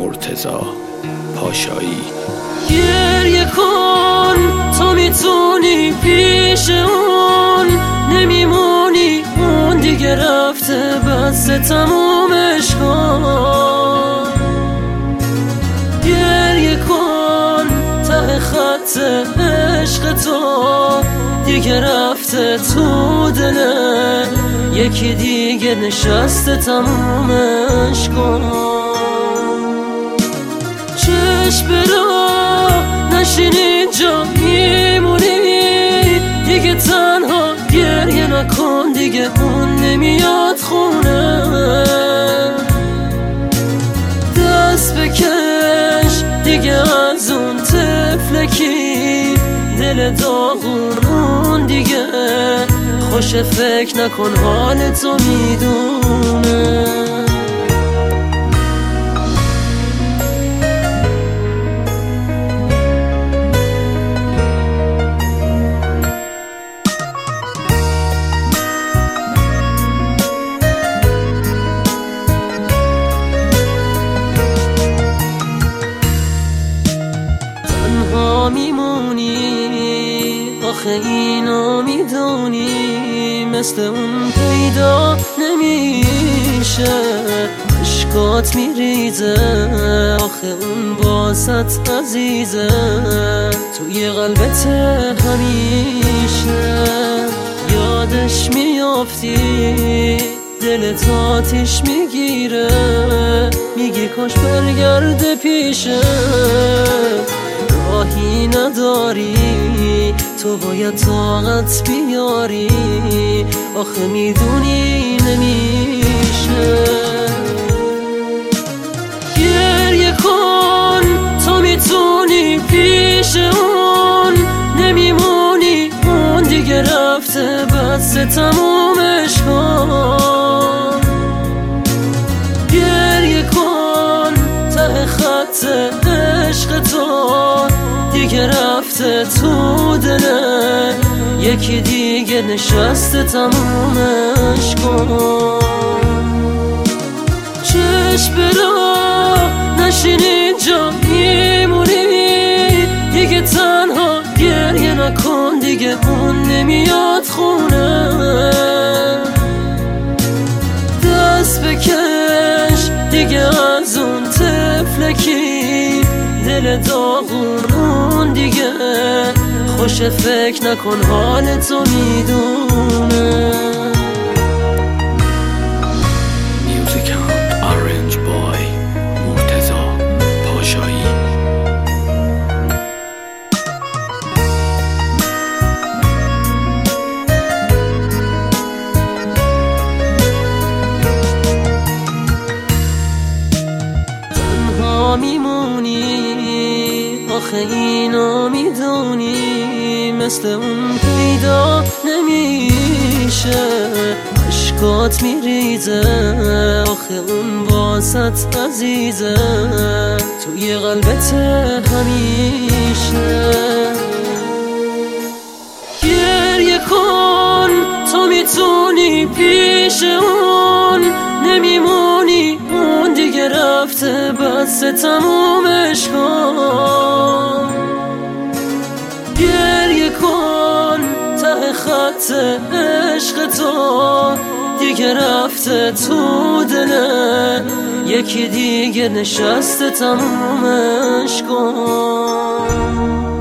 مرتضی پاشایی. گریه کن تو میتونی پیش اون نمیمونی، اون دیگه رفته بس تمومش کن. گریه کن ته خط عشق تو دیگه رفته تو دله، یکی دیگه نشسته تمومش کن. چشم برا نشین اینجا میمونی، دیگه تنها گریه نکن، دیگه اون نمیاد خونه. دست بکش دیگه از اون طفلکی، دل داغون اون دیگه خوش، فکر نکن حال تو میدونه. میمونی آخه اینو میدونی، مثل اون پیدا نمیشه، عشقات میریزه آخه اون واسط عزیزه، توی قلبت همیشه یادش میافتی، دلت آتیش میگیره، میگی کاش برگرده پیشه. راهی نداری تو باید طاقت بیاری، آخه میدونی نمیشه. گریه کن تو میتونی پیش اون نمیمونی، اون دیگه رفته بس تمومش کن. گریه کن ته خط عشق تو دیگه رفته تو دله، یکی دیگه نشسته تمومش کن. چشم برا نشین اینجا میمونی، دیگه تنها گریه نکن، دیگه اون نمیاد خونه. دست بکش دیگه از اون طفلکی، دل داغون اون دیگه خوش، فکر نکن حال تو میدونه. میوزیکال آرنج بای مرتضی پاشایی. تنها میمونی آخه اینو میدونی، مثل اون پیدا نمیشه، عشقات میریزه آخه اون واسط عزیزه، توی قلبت همیشه. گریه کن تو میتونی پیش اون نمیمونی، اون دیگه رفته بس تمومش کن. گریه کن ته خط عشق تو دیگه رفته تو دله، یکی دیگه نشسته تمومش کن.